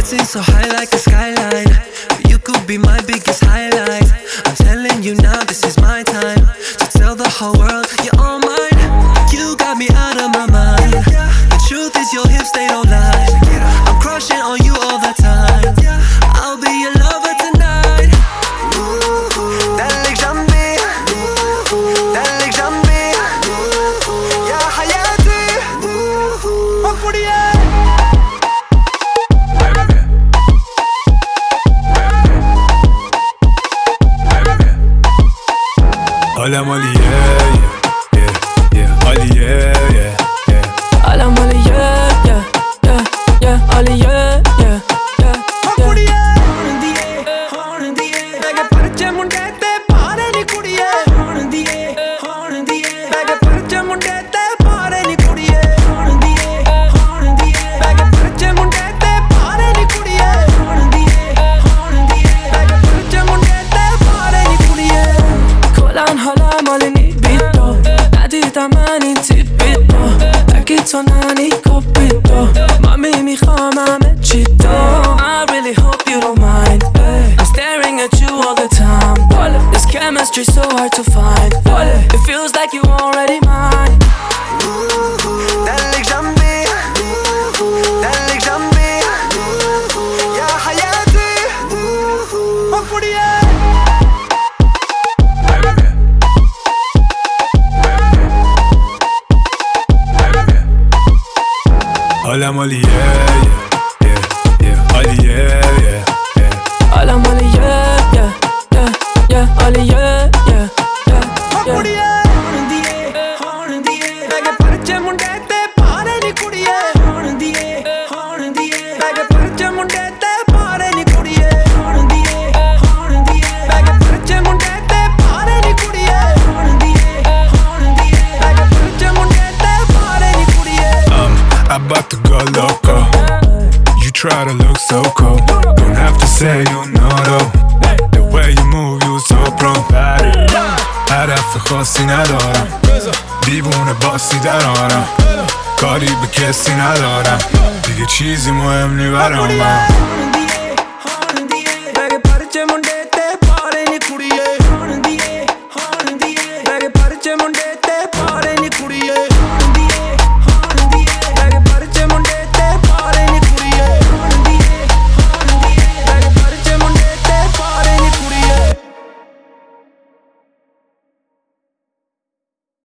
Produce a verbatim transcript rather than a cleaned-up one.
dancing so high like a skyline. You could be my biggest highlight. I'm telling you now, this is my time to tell the whole world you're all mine. You got me out of my mind. The truth is your hips, they don't lie. I'm crushing on you all the time. I'll be your lover tonight. دلك جنبي دلك جنبي يا حياتي أقولي Hola Molly, yeah, yeah, yeah, yeah, Ollie, yeah, yeah, yeah. Hola Molly, yeah, yeah, yeah, yeah, Ollie, yeah, yeah, yeah, yeah. ਹੁਣ ਦੀਏ ਹੁਣ ਦੀਏ ਮੈਂ ਕਿ ਪਰਚੇ ਮੁੰਡੇ ਤੇ ਪਾਰੇ ਨੀ ਕੁੜੀਏ ਹੁਣ ਦੀਏ ਹੁਣ ਦੀਏ ਮੈਂ ਕਿ ਪਰਚੇ ਮੁੰਡੇ ਤੇ ਪਾਰੇ ਨੀ ਕੁੜੀਏ ਹੁਣ ਦੀਏ ਹੁਣ ਦੀਏ ਮੈਂ ਕਿ ਪਰਚੇ ਮੁੰਡੇ ਤੇ ਪਾਰੇ ਨੀ ਕੁੜੀਏ ਹੁਣ ਦੀਏ ਹੁਣ ਦੀਏ ਮੈਂ ਕਿ ਪਰਚੇ ਮੁੰਡੇ ਤੇ ਪਾਰੇ ਨੀ ਕੁੜੀਏ کلن حالم حال نیبیدو ندیدم من این تیپی دو اگه تو ننی کپی دو مامی میخوام همه چی دو I really hope you don't mind I'm staring at you all the time This chemistry so hard to find It feels like you already mine دلك جنبي دلك جنبي يا حياتي أقولي Hola Molly, yeah, yeah, yeah, yeah, Ollie, yeah, yeah, yeah. Hola Molly, yeah, yeah, yeah, yeah, Ollie, yeah, yeah, yeah, yeah. ਹੁਣ ਦੀਏ ਹੁਣ ਦੀਏ ਮੈਂ ਕਿ ਪਰਚੇ ਮੁੰਡੇ ਤੇ ਪਾਰੇ ਨੀ ਕੁੜੀਏ ਹੁਣ ਦੀਏ ਹੁਣ ਦੀਏ ਮੈਂ ਕਿ ਪਰਚੇ ਮੁੰਡੇ ਤੇ ਪਾਰੇ ਨੀ ਕੁੜੀਏ ਹੁਣ ਦੀਏ ਹੁਣ ਦੀਏ ਮੈਂ ਕਿ ਪਰਚੇ ਮੁੰਡੇ ਤੇ ਪਾਰੇ ਨੀ ਕੁੜੀਏ ਹੁਣ ਦੀਏ ਹੁਣ ਦੀਏ ਮੈਂ ਕਿ ਪਰਚੇ ਮੁੰਡੇ ਤੇ ਪਾਰੇ ਨੀ ਕੁੜੀਏ Um, I'm about to go loco. You try to look so cold. Don't have to say you know though. The way you move, you so pro. هدف خاصی ندارم دیوونه باسی در آرم کاری به کسی ندارم دیگه چیزی مهم نی برام